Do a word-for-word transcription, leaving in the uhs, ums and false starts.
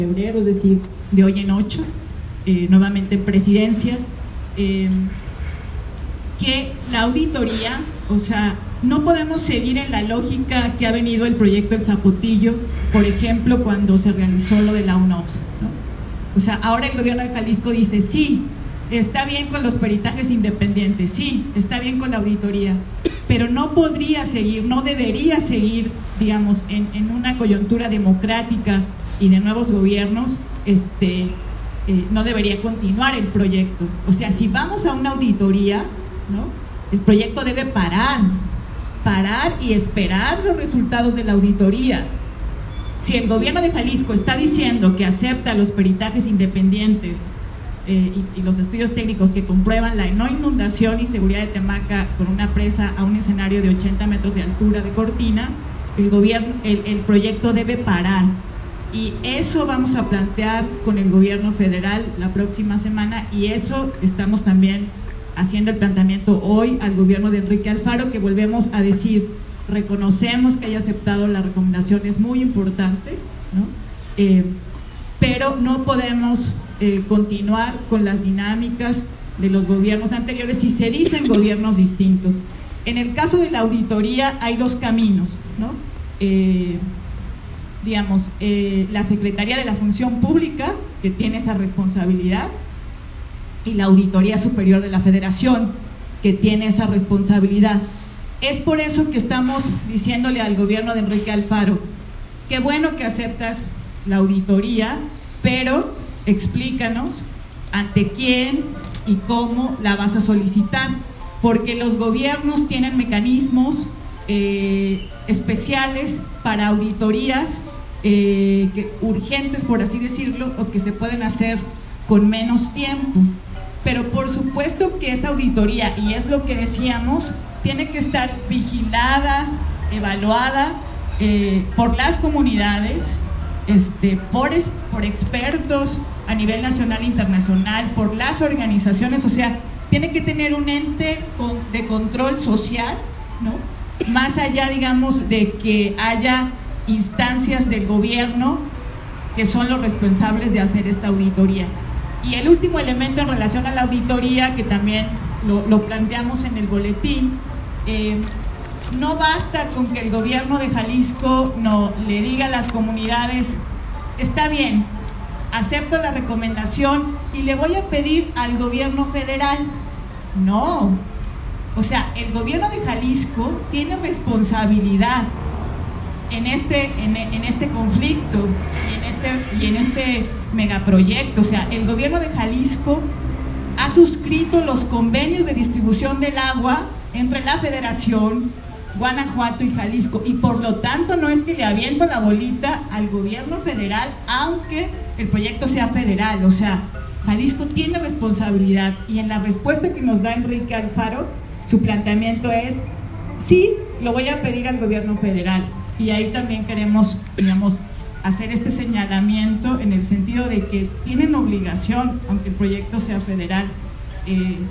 febrero, es decir, de hoy en ocho, eh, nuevamente en presidencia, eh, que la auditoría, o sea, no podemos seguir en la lógica que ha venido el proyecto El Zapotillo, por ejemplo, cuando se realizó lo de la UNOPS, ¿no? O sea, ahora el gobierno de Jalisco dice, sí, está bien con los peritajes independientes, sí, está bien con la auditoría, pero no podría seguir, no debería seguir, digamos, en, en una coyuntura democrática y de nuevos gobiernos, este, eh, no debería continuar el proyecto. O sea, si vamos a una auditoría, ¿no?, el proyecto debe parar, parar y esperar los resultados de la auditoría. Si el gobierno de Jalisco está diciendo que acepta los peritajes independientes eh, y, y los estudios técnicos que comprueban la no inundación y seguridad de Temaca con una presa a un escenario de ochenta metros de altura de cortina, el, gobierno, el, el proyecto debe parar. Y eso vamos a plantear con el gobierno federal la próxima semana, y eso estamos también haciendo el planteamiento hoy al gobierno de Enrique Alfaro, que volvemos a decir, reconocemos que haya aceptado la recomendación, es muy importante, ¿no? Eh, pero no podemos eh, continuar con las dinámicas de los gobiernos anteriores si se dicen gobiernos distintos. En el caso de la auditoría hay dos caminos, ¿no? Eh, digamos, eh, la Secretaría de la Función Pública, que tiene esa responsabilidad, y la Auditoría Superior de la Federación, que tiene esa responsabilidad. Es por eso que estamos diciéndole al gobierno de Enrique Alfaro, qué bueno que aceptas la auditoría, pero explícanos ante quién y cómo la vas a solicitar, porque los gobiernos tienen mecanismos eh, especiales para auditorías eh, que, urgentes, por así decirlo, o que se pueden hacer con menos tiempo. Pero por supuesto que esa auditoría, y es lo que decíamos, tiene que estar vigilada, evaluada eh, por las comunidades, este, por, por expertos a nivel nacional e internacional, por las organizaciones. O sea, tiene que tener un ente con, de control social, ¿no?, más allá, digamos, de que haya instancias del gobierno que son los responsables de hacer esta auditoría. Y el último elemento en relación a la auditoría, que también lo, lo planteamos en el boletín, eh, no basta con que el gobierno de Jalisco no le diga a las comunidades, está bien, acepto la recomendación y le voy a pedir al gobierno federal. No, o sea, el gobierno de Jalisco tiene responsabilidad en este, en, en este conflicto y en este, y en este megaproyecto. O sea, el gobierno de Jalisco ha suscrito los convenios de distribución del agua entre la Federación, Guanajuato y Jalisco, y por lo tanto no es que le aviento la bolita al gobierno federal, aunque el proyecto sea federal. O sea, Jalisco tiene responsabilidad, y en la respuesta que nos da Enrique Alfaro, su planteamiento es, sí, lo voy a pedir al gobierno federal. Y ahí también queremos, digamos, hacer este señalamiento en el sentido de que tienen obligación, aunque el proyecto sea federal, eh,